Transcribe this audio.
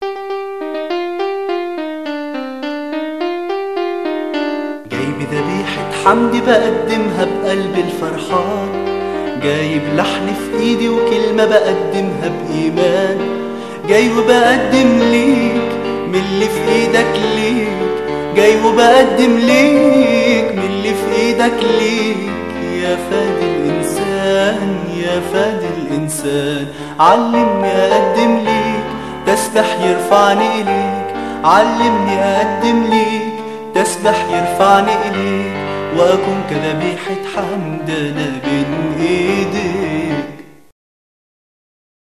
جايب ذبيحة حمد بقدمها بقلب الفرحان، جايب لحن في ايدي وكلمة بقدمها بإيمان، جاي وبقدم ليك من اللي في ايدك ليك، جاي وبقدم ليك من اللي في ايدك ليك. يا فادي الإنسان يا فادي الإنسان، علمني أقدم ليك تسبح يرفعني إليك، علمني أقدم ليك تسبح يرفعني إليك، وأكون كذبيحة حمد أنا بين إيديك.